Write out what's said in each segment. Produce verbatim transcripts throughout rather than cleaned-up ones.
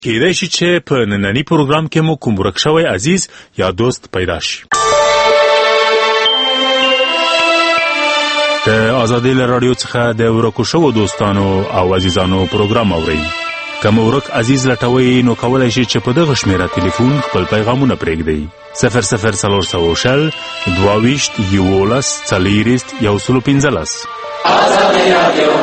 کېدای شي چې په نننی پروګرام کې مو کوم ورک شوی عزیز یا دوست پیدا شي. د آزادۍ له راډیو څخه د ورکو شوو دوستانو او عزیزانو پروګرام اورئ. که مو ورک عزیز لټوئ نو کولی شئ چې په دغه شمېره تلیفون خپل پیغامونه پرېږدئ. صفر صفر څلور سوه شل دوه ویشت یولس څلېرویشت یو سل او پنځلس. آزادۍ راډیو.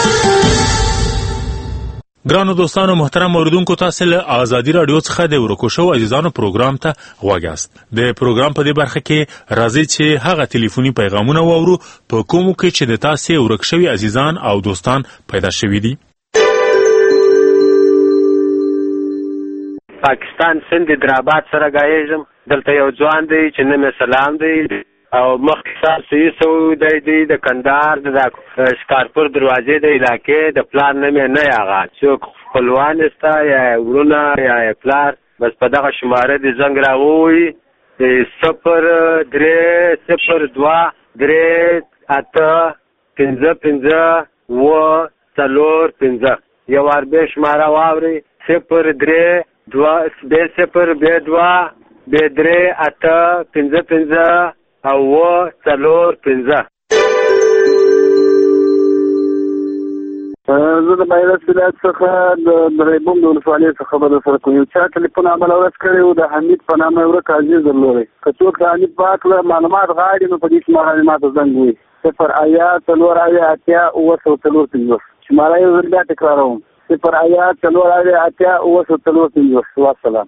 ګرانو دوستانو محترم اوریدونکو، تاسو له آزادۍ راډیو څخه د ورکو شوو عزیزانو پروګرام ته غوږ یاست. د پروګرام په دې برخه کې راځي چې هغه ټلیفوني پیغامونه واورو په کومو کې چې د تاسو ورک شوي عزیزان او دوستان پیدا شوي دي. پاکستان سند دراباد سره گایېږم. دلته یو ځوان دی چې نوم یې سلام دی او مخکې سال صحیح سوی دی دی د کندهار د شکارپور دروازې د علاقې د پلار نوم یې نه یاغه څوک خپلوان سته یا وروڼه یا پلار، بس په دغه شماره د زنګ راووي صفر درې صفر دوه درې اته پنځه پنځه اووه څلور پنځه. یو وار بیا شماره واورئ صفر درې دوه بیا صفر بیا دوه بیا درې اته پنځه پنځه او اووه څلور پنځه. زه د بایرس ولایت څخه د دریبوم د ولسوالۍ څخه خبره سره کوم. یو چا ټلیفون عمل اورس کړی و د حمید په نامه ورک عزیز درلودی. که څوک د حمید په هکله معلومات غواړي نو په دې شماره ما ته زنګ ووهي صفر ایا څلور ایا اتیا اووه سوه څلور پنځوس. شماره یو ځل بیا تکراروم صفر ایا څلور ایا اتیا اووه سوه څلور پنځوس. والسلام.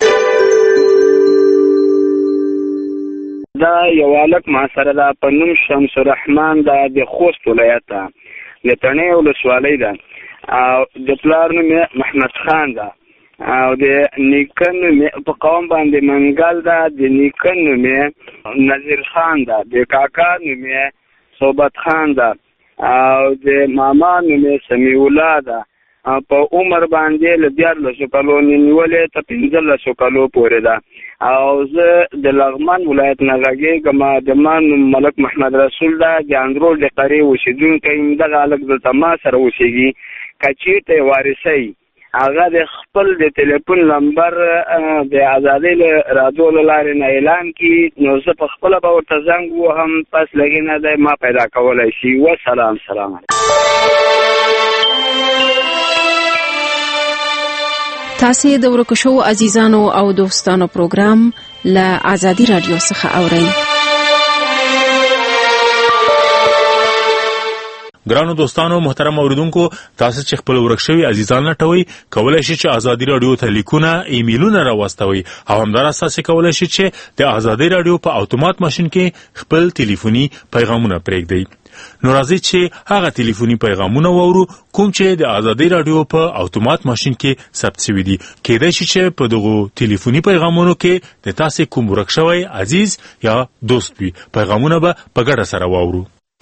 دا یو هلک ما سره ده په نوم شمس الرحمن ده د خوست ولایت ده د تڼۍ ولسوالۍ ده او د پلار نوم یې محمد خان ده او د نیکه نوم یې په قوم باندې منګل ده. د نیکه نوم یې نظیر خان ده. د کاکا نوم یې صوبت خان ده او د ماما نوم یې سمیع الله ده. په عمر باندې له دیارلسو کالو نیولې ته پنځلسو کالو پورې ده او زه د لغمان ولایت نه غږېږم. د ما نوم ملک محمد رسول ده. د اندرول د قرې اوسېدونکی یم. دغه هلک دلته ما سره اوسېږي. که چېرته یې وارثی هغه د خپل د ټلیفون نمبر د ازادۍ له راډیو له لارې نه اعلان کړي نو زه په خپله به ورته زنګ ووهم، پس لږې نه دی ما پیدا کولی شي. وسلام. سلام علیکم. تاسې د ورکو شوو عزیزانو او دوستانو پروګرام له آزادۍ راډیو څخه اورئ. ګرانو دوستانو محترم اوریدونکو، تاسو چې خپل ورک شوي عزیزان لټوئ کولی شئ چې آزادۍ راډیو ته لیکونه ایمیلونه راواستوئ او همداراز تاسو کولی شئ چې د آزادۍ راډیو په اتومات ماشین کې خپل ټلیفوني پیغامونه پرېږدئ. نو راځئ چې هغه ټلیفوني پیغامونه واورو کوم چې د آزادۍ راډیو په اتومات ماشین کې ثبت شوي دي. کېدای شي چې په دغو ټلیفوني پیغامونو کې د تاسو کوم ورک شوی عزیز یا دوست وي. پیغامونه به په ګډه سره واورو.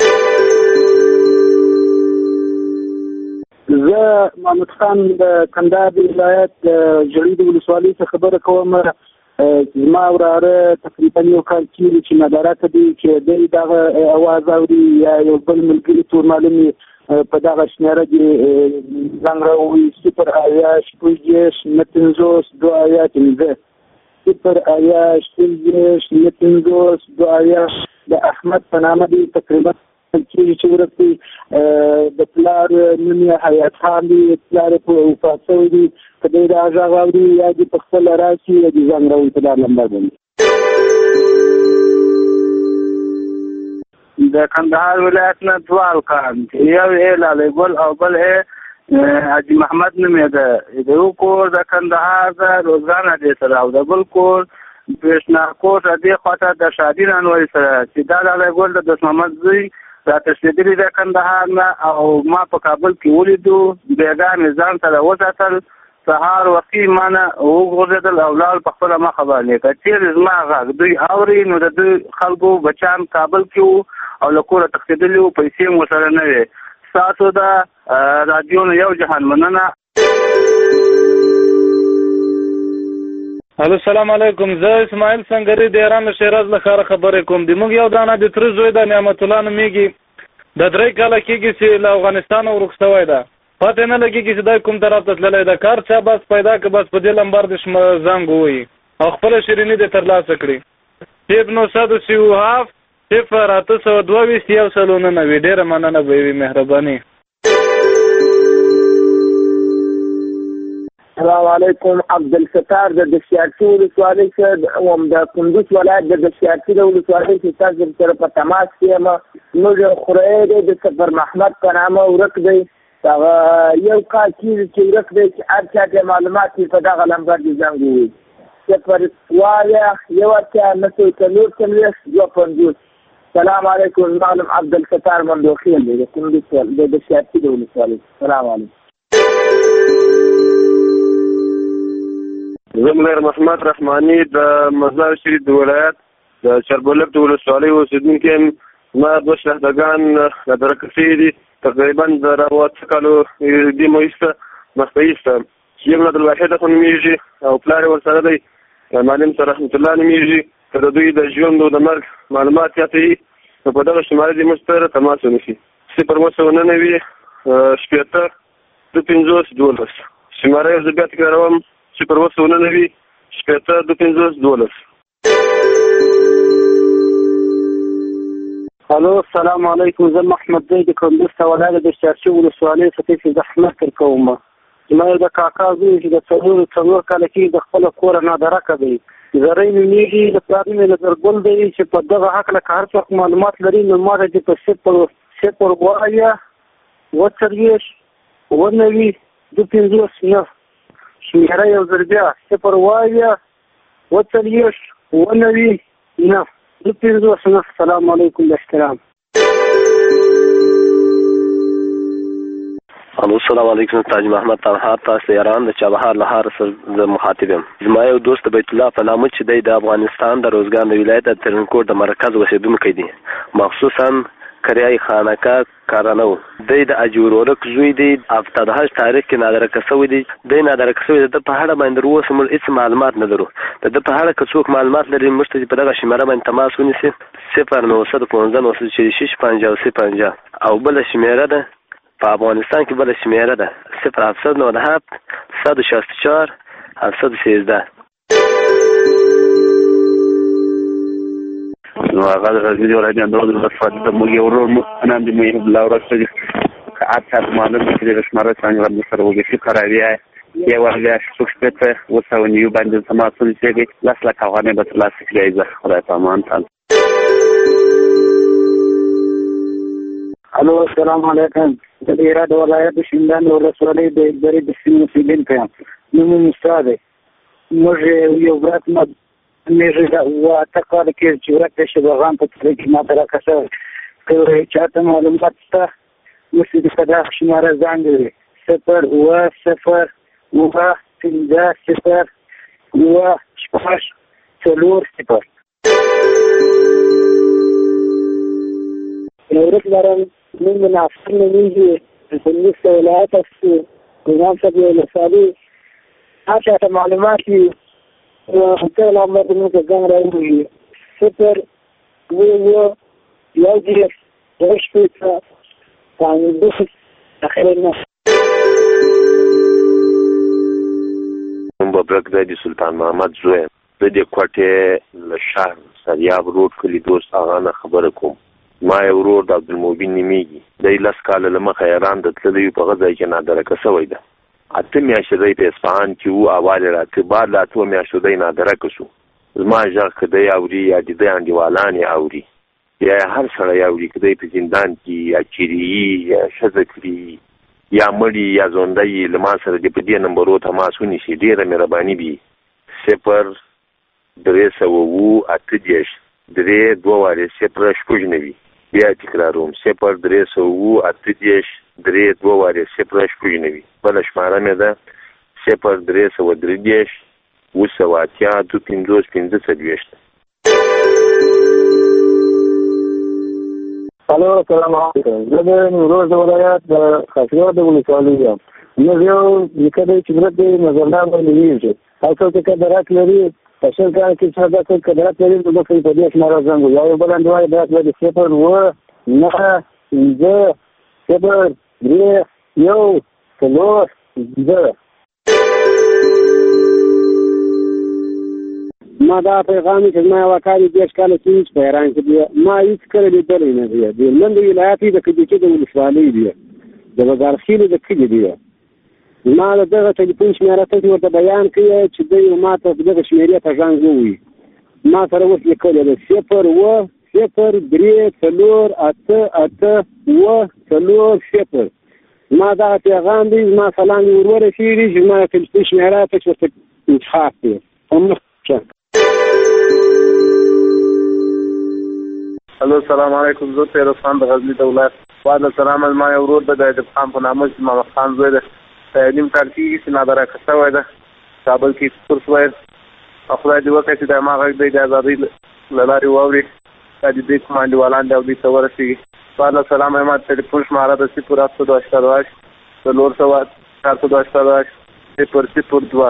زه محمد خان د کندهار ولایت جړۍ د ولسوالۍ څخه خبره کوم. زما وراره تقریبا یو کال کېږي چې مدارکه دی چې دی دغه اواز اوري یا یو بل ملګري تور معلوم په دغه شمېره کې زنګ راووي صفر ایا شپږ دېرش نهه پنځوس دوه ایا پنځه صفر ایا شپږ دېرش نهه پنځوس دوه ایا. د احمد په نامه دی تقریبا کېږي چې ورک دی. د پلار نوم یې حیات خان دی. پلار یې په وفات شوی دی. که دی دا غږ اوري یا دې په خپله راشي یا دې زنګ راوړي په دا نمبر باندې. د کندهار ولایت نه دوه هلکان، یو یې لالی ګل او بل یې حاجي محمد نوم یې ده. د یو کور د کندهار د روزګان اډې سره او د بل کور برېښناکوټ دې خواته د شادي رانوالي سره چې دا لالی ګل د دوست محمد زوی را تښتېدلي د کندهار نه او ما په کابل کې ولیدو. بیګا مې ځان سره وساتل. سهار وختي ما نه وغورځېدل او لاړ په خپله مخه باندې. که چېرې زما غږ دوی اوري نو د دوی خلکو بچیان کابل کې وو او له کوره تښتېدلي وو، پیسې هم ورسره نه وې. ستاسو د راډیو نه یو جهان مننه. الو السلام علیکم. زه اسماعیل سنگری د ایران له شیراز له ښاره خبرې کوم. د موږ یو دانه د تره زوی د نعمت الله نومېږي. د درې کاله کېږي چې له افغانستانه ورک شوی ده. پته نه لګېږي چې دا کوم طرف ته تللی ده. کار چا بس پیدا که بس په دې لمبر د زنګ ووایي او خپله شیریني دې ترلاسه کړي. صفر نو سد سیو هاف صفر اته سوه دوه ویشت یو سلو ننوي. ډېره مننه به وي، مهرباني. السلام علیکم. عبدالستار د دشیارتي ولسوالۍ څخه وم، د کندوز ولایت د دشیارتي د ولسوالۍ چې تاسو سره په تماس کې یم. موږ خوری دی د سفر محمد په نامه ورک دی. هغه یو کال کېږي چې ورک دی چې هر چا ته معلومات وي په دغه لمبر دې زنګ ووایي. صفر اویا یو اتیا نهه سوه څلور څلوېښت دوه پنځوس. سلام علیکم. معلم عبدالستار مندوخیل دی د کندوز د دشیارتي د ولسوالۍ. سلام علیکم. زه میر محمد رحماني د مزار شریف د ولایت د چربلک د ولسوالۍ اوسېدونکی یم. زما دوه شهدګان رادرکه شوي دي تقریبا د راوته کالو دې مویسته مخته ایسته. یو عبدالواحد خو نومېږي او پلار یې ورسره دی معلم صاحب رحمت الله نومېږي. که د دوی د ژوند او د مرګ معلومات یاته وي نو په دغه شمارې دې موږ سره تماس ونیسي. صفر اوه سوه ننوي شپېته دوه پنځوس دولس. شماره یې زه بیا تکراروم صفر اوه سوه ننوي شپېته دوه پنځوس دولس. الو السلام علیکم. زه محمد زی د کندوز ته ولایت د دشیارتي ولسوالۍ څخه چې زحمت در کوم. زما د کاکا زوی چې د څلور څلور کاله کې د خپله کوره نادرکه دی. زری نومېږي، د پلار نوم یې نظرګل دی چې په دغه هکله که هر څوک معلومات لري نو ما ته چې په صفر صفر اویا اوه څلوېښت اوه نوي دوه پنځوس نه شمېره یو ځل بیا صفر اویا اوه څلوېښت اوه نوي نه دوه پنځوس نه. السلام علیکم. باحترام. الو السلام علیکم. تاج محمد طلحه تاسو ایران د چابهار لهار سره د مخاطب یم. زما یو دوست بیت الله په نامه چې دی د افغانستان د روزګان د ولایت د ترنکوټ د مرکز اوسېدونکی دی، مخصوصا کریای خانکا کارانو. دی د اجورورک زوی دی. په د حج تاریخ کې نادرکه شوی دی. دی نادرکه شوی د په اړه باندې اوس موږ هېڅ معلومات نه لرو. د ده په اړه که څوک معلومات لري موږ ته په دغه شمېره باندې تماس ونیسي صفر نهه سوه پنځه نهه سوه شپږ پنځه پنځه. او بله شمېره ده په افغانستان کې بله شمېره ده صفر هفتصد نود و هفت صد و شصت و چهار هفتصد و سیزده. نو هغه د غزني ولایت د اندرود ولسوالۍ د موږ یو ورور نام دی محب الله ورسوي. که هر چا معلوم وي چې دغه شماره څنګه هم سره وګوري قراروي یو اویا شپږ شپېته اوه سوه نوي باندې تماس ونیسئ. لس لک افغانۍ به ترلاسه کړي. جایزه خدای په امان. الو السلام علیکم. د هرات ولایت د شینډان ولسوالۍ د ادارې د سیمې اوسېدونکی یم. نوم مې موسی دی. موږ یو برات ما مېږې د اوه اته کاله کې چې ورک دی شبغان په تره کې ما ته راکشه که چاته معلومات شته موږ دې په دغه شماره زنګ وي صفر اوه صفر اوه پنځه صفر اوه شپږ څلور صفر. ورک لرم. نوم مې ناصر نومېږي. د کندوز ته ولایت څخه نظام صاحب ولسوالۍ. هر چا ته معلومات وي ته لمبر ته موږ زنګ راووهي صفر اوه اوه یو دېرش دوه شپېته پنځوس اخر نه. ببرک دی د سلطان محمد زوی یم. زه د کوټې له شهر سریاب روډ کلي دوست هغه نه خبره کوم. ما یو ورور د عبدالمبین نومېږي. دی لس کاله له مخه ایران ته تللی په هغه ځای کې نادرکه شوی ده. اته میاشتې دی په اصفهان کې و. اول یې راته بعد له اتو میاشتو دی نادرکه شو. زما غږ که دی اوري یا د دی انډیوالان یې اوري یا هر سړی اوري که دی په زندان کې یا چیري یا ښځه کړي یا مړي یا ژوندی له ما سره دې په دې نمبرو تماس ونیسي. ډېره مهرباني وي. صفر درې سوه اووه اته دېرش درې دوه وارې صفر شپږ نوي. بیا تکراروم صفر درې سوه اووه اته دېرش درې دوه وارې صفر شپږ نوي. بله شماره مې ده صفر درې سوه درې دېرش اوه سوه اتیا دوه پنځوس پنځه څلوېښت. الو السلام علیکم. زه د نیمروز د ولایت د خاصرات د ولسوالۍ یم. موږ یو نیکه دی چې ورک دی نظرنام باندې نومېږي. هر څوک چې قدرت لري په شل کال کې چې دا څوک قدرت لري نو بس په دې شماره زنګ وي. یو بل انډیوال قدرت لري صفر اوه نهه پنځه صفر درې یو څلور پنځه. ما دا پیغام چې ما یو کال دېرش کاله کېږي په ایران کې دی، ما هېڅ کله لیدلی نه دی. د هلمند ولایت د کجکي د ولسوالۍ دی، د بازارخیلو د کلي دی. ما د دغه ټلیفون شمېره تاسې ورته بیان کړې چې دوی ما ته په دغه شمېرې ته زنګ ووایي. ما سره اوس لیکلی ده صفر اوه صفر درې څلور اته اته اوه څلور صفر. ما دغه پیغام دی، زما سلام یې ور ورسېږي چې زما د ټلیفون شمېره تاسې ورته انتخاب کړې. په مخکې الو السلام علیکم. زه تیر خان د غزنی د ولایت بعد سلام. ما یو ورور د ایدب خان په نامه چې محمد خان زوی ده، تعلیم کار کېږي چې نادره کسه وای ده کابل کې کورس وای. خدای دې وکړي چې د ما غږ دی د ازادۍ له لارې واوري، دا د دې کوم انډیوالان دی او دوی ته ورسېږي. بعد سلام. ما ټلیفون شماره ده صفر هفت دو اشتراک څلور سوه چار سوه دو اشتراک صفر صفر دوه.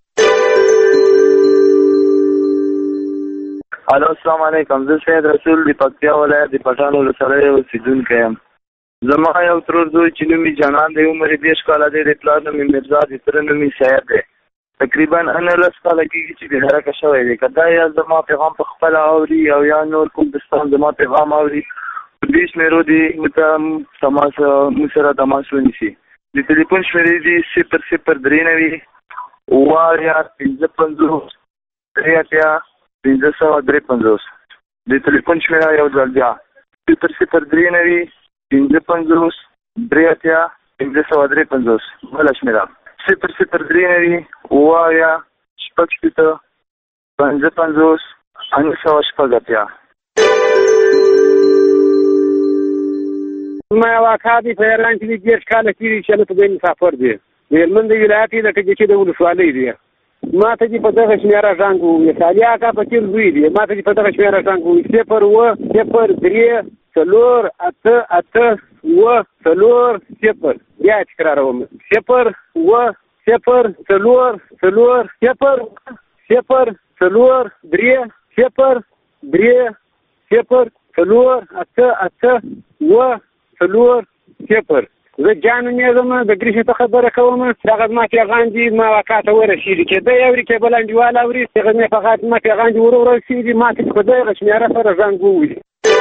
الو السلام علیکم. زه سید رسول د پکتیا ولایت د پټان ولسوالۍ اوسېدونکی یم. زما یو ترور زوی چې نوم یې جانان دی، عمر یې دېرش کاله دی، د پلار نوم یې مرزا دی، تره نوم یې سید دی. تقریبا نولس کاله کېږي چې بېهرکه شوی دی. که دا یا زما پیغام په خپله اوري او یا نور کوم دوستان زما پیغام اوري، په دې شمېرو دې ورته تماس موږ سره تماس ونیسي. د ټلیفون شمېرې دي صفر صفر درې نوي اووه اویا پنځه پنځوس درې اتیا پنځه سوه درې پنځوس. د ټلیفون شمېره یو ځل بیا صفر صفر درې نوي پنځه پنځوس درې اتیا پنځه سوه درې پنځوس. بله شمېره صفر صفر درې نوي اووه اویا شپږ شپېته پنځه پنځوس نهه سوه شپږ اتیا. ما یو اکا دی په ایران کې دی، دېرش کاله کېږي چې هلته دی مسافر دی، د هلمند ولایت د کجکي د ولسوالۍ دی. ما ته دې په دغه شمېره زنګ ووایي. سالي اکا په تېر زوی دی، ما ته دې په دغه شمېره زنګ ووایي صفر اوه صفر درې څلور اته اته اوه څلور صفر. بیا یې تکراروم صفر اوه صفر څلور څلور صفر صفر څلور درې صفر درې صفر څلور اته اته اوه څلور صفر. زه جان نومېږم، د ګریشي ته خبره کوم. دغه زما پیغام دي ما اکا ته ورسېږي، چې دی اوري چې بل انډیوال اوري. هغه مې فقط زما پیغام دي ور ورسېږي، ما ته په دغه شمېره سره زنګ ووایي.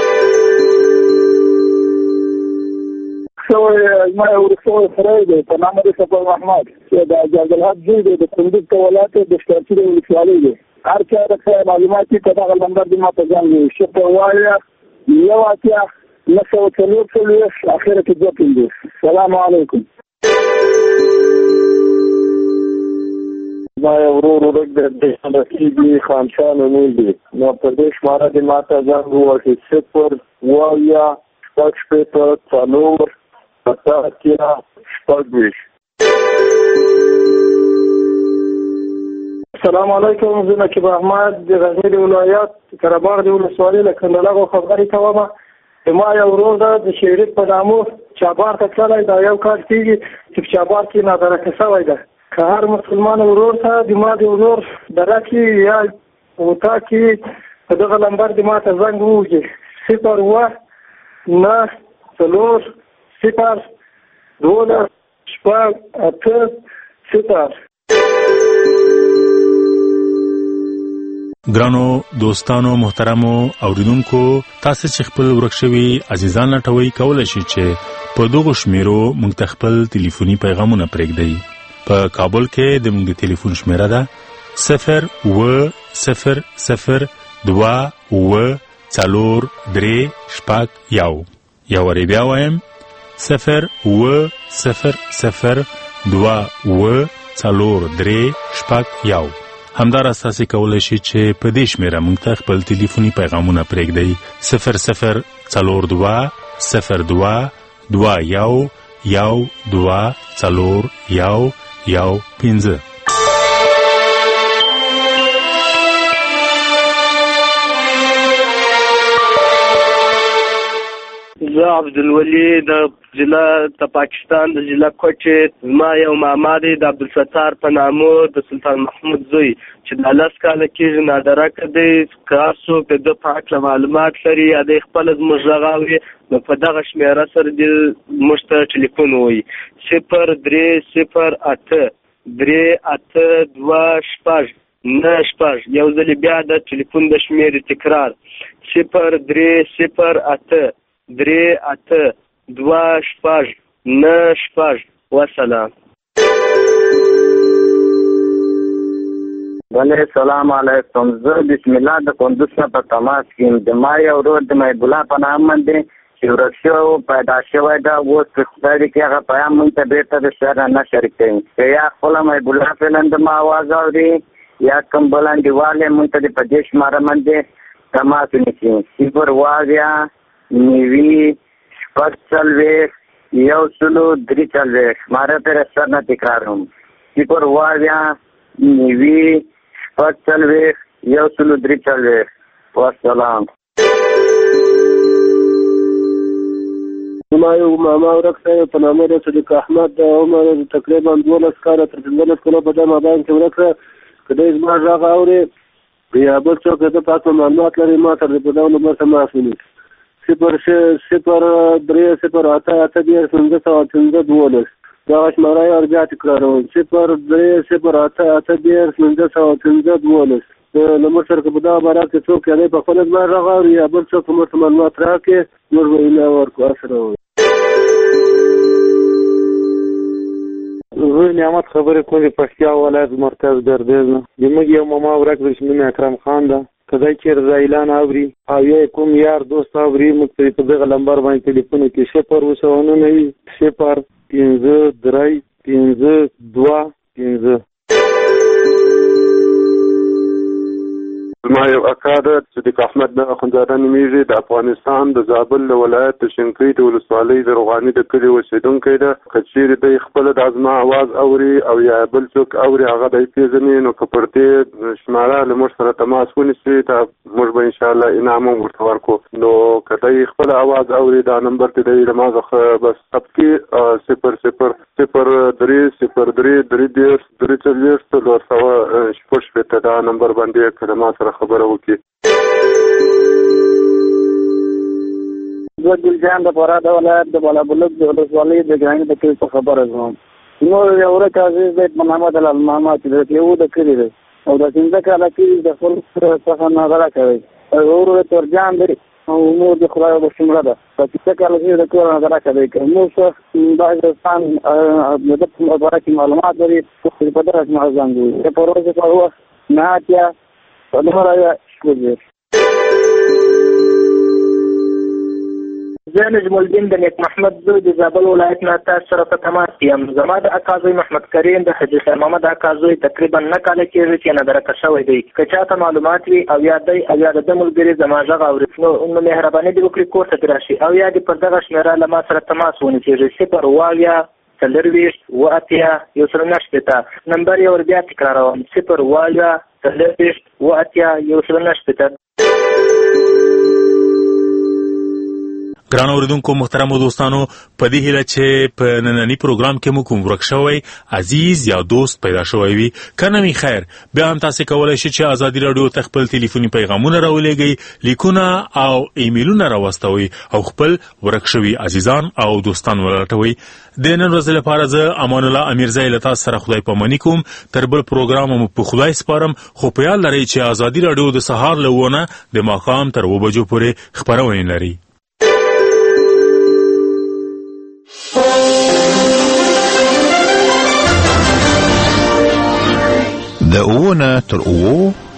زما یو ورسوی سړی دی په نامه د سفر محمد چې د جلالحق زوی دی، د کندوز د ولایت د شکارچي د ولسوالۍ دی. هر چا د معلومات چې په دغه نمبر دې ما ته زنګ ووایي صفر اووه اویا یو اتیا نهه سوه څلور څلوېښت اخره کې دوه پنځوس. سلام علیکم. ما یو ورور ورک د کېږي خانشاه نومېږي، نو په دې شماره دې ما ته زنګ ووهي صفر اووه اویا شپږ شپېته څلور اته اتیا شپږ ویشت. السلام علیکم. زه نقیب احمد د غزني د ولایت قرهباغ د ولسوالۍ له کندلغو خبرې کوم. ما یو ورور ده د شهریت په نامو چابهار ته تللی، دا یو کال کېږي چې په چابهار کې نادرکه شوی ده. که هر مسلمان ورور ته د ما د ورور دره کې یا اوتا کې په دغه نمبر د ما ته زنګ ووهي صفر اووه نهه څلور صفر دولس شپږ اته صفر. ګرانو دوستانو محترمو اوریدونکو، تاسو چې خپل ورک شوي عزیزان لټوي کولای شئ چې په دغه شمیرو موږ ته خپل ټلیفوني پیغامونه پرېږدئ. په کابل کې د موږ د ټلیفون شمیره ده صفر اووه صفر صفر دوه اووه څلور درې شپږ یو. یا وری بیا وایم صفر اووه صفر صفر دوه اووه څلور درې شپږ یو. همدارس تاسو کولای شئ چې په دې شمیره موږ ته خپل ټلیفوني پیغامونه پرېږدئ صفر صفر څلور دوه صفر دوه دوه یو یو دوه څلور یو یو پنځه. زه عبدالولي د ضلع د پاکستان د ضلع کوټې، زما یو ماما دی د عبدالستار په نامو د سلطان محمود زوی چې د لس کاله کېږي نادرکه دی. که هر څوک د ده په هکله معلومات لري یا دی خپله زموږ غږ اوري نو په دغه شمېره سره دې موږ ته ټلیفون ووایي صفر درې صفر اته درې اته دوه شپږ نه شپږ. یو ځلې بیا د ټلیفون د شمېرې تکرار صفر درې صفر اته درې اته دوه شپږ نه شپږ. وسلام. بله سلام علیکم. زه بسم الله د کندوز نه په تماس کې یم. د ما یو ورور د محب الله په نام باندې چې ورک شوی و پیدا شوی ده، اوس په خدای کې هغه پیام مونږ ته بېرته د شعر نه شریک کوي. که یا خپله محب الله فعلا د ما آواز اوري یا کوم بل انډیوال یې مونږ ته د په دې شماره باندې تماس ونیسي. صفر اویا نوي شپږ څلوېښت یو سلو درې څلوېښت. شماره پرې سر نه تکراروم صفر اویا نوي شپږ څلوېښت یو سلو درې څلوېښت. والسلام. زما یو ماما ورک شوی په نامه د صدیق احمد د عمر تقریبا دولس کاله تر پنځلس کاله په دې مابین کې ورک کړه. که دی زما غږ اوري یا بل څوک د په هکله معلومات لري ما ته د په ډول نمبر تماس ونیسي صفر صفر درې صفر اته اته دېرش پنځه سوه پنځه دولس. دغه شماره یې ور بیا تکراروم صفر درې صفر اته اته دېرش پنځه سوه پنځه دولس. نمبر سره که په دغه باره کې څوک یا دی په خپله زما غږ اوري یا بل څوک موږ ته معلومات راکړي موږ به ایله ورکړو. السلام. زه نعمت خبرې کوم د پکتیا ولایت مرکز ګردیز نه. زموږ یو ماما ورک دی چې نوم اکرم خان ده. که دی چېرې دا اعلان اوري او یا کوم یار دوست اوري موږ ته په دغه لمبر باندې تلیفون وکړي صفر اووه سوه نوي صفر پنځه درې پنځه دوه پنځه. زما یو اکا ده صدیق احمد نه اخندزاده نومیږي، د افغانستان د زابل د ولایت د شنکۍ د ولسوالۍ د روغاني د کلي اوسېدونکی ده. که چېرې دی خپله د زما اواز اوري او یا بل څوک اوري هغه دی پېژني نو که پر دې شماره له موږ سره تماس ونیسي ته موږ به انشاءالله انعام هم ورته ورکړو. نو که دی خپله اواز اوري دا نمبر ته دی له ما څخه بس ثبت کړي صفر صفر صفر درې صفر درې درې دېرش درې څلوېښت څلور سوه شپږ شپېته دا نمبر باندې که د ما سره خبره وکړي. زه ګلجان د فراه د ولایت د بالابلوک د ولسوالۍ د ګراني د کلي څخه خبره کوم. زموږ یو ورک عزیز دی په نامه د لالماما چې د تلیو د کلي دی او د پنځه کاله کېږي د خپل څخه نظره کوي. ورور یې تورجان دی او مور د خدای وبښمړه ده. په پنځه کاله کېږي د کور نظره کوي. که موږ څه د افغانستان د ده په باره کې معلومات لري په دغه شماره زنګ ووایي. په ورځ په وخت نه اتیا زه نجم الدین د نیک محمد زوی د زابل ولایت نه تاسو سره په تماس کې یم. زما د اکا زوی محمد کریم د حاجي خیر محمد اکا زوی تقریبا نه کاله کېږي چې نادرکه شوی دی. که چاته معلومات وي او یا دی او یا د ده ملګري زما غږ اوري نو مهرباني دې وکړي کور ته دې راشي او یا دې پر دغه شمېره له ما سره تماس ونیسېږي صفر اویا څلرویشت اوه اتیا یو سل نه شپېته. نمبر یې ور بیا تکراروم صفر اویا څلرویشت اوه اتیا یو سل نه شپېته. ګران اوریدونکو محترمو دوستانو په دې هیله چې په نننی پروګرام کې مو کوم ورک شوی عزیز یا دوست پیدا شوی وي کنه می خیر بیا هم تاسو کولای شئ چې ازادي رادیو ته خپل ټلیفوني پیغامونه راولېږئ لیکونه او ایمیلونه راوستوي او خپل ورک شوی عزیزان او دوستان ولټوي. د نن ورځې لپاره زه امان الله امیرزی له تاسو سره خدای پاماني کوم. تر بل پروګرام مو په خدای سپارم خو په یاد لرئ چې ازادي رادیو د سهار له ونه د ماښام تر اوه بجو پورې خپرونه لري. د اوونه تر اوو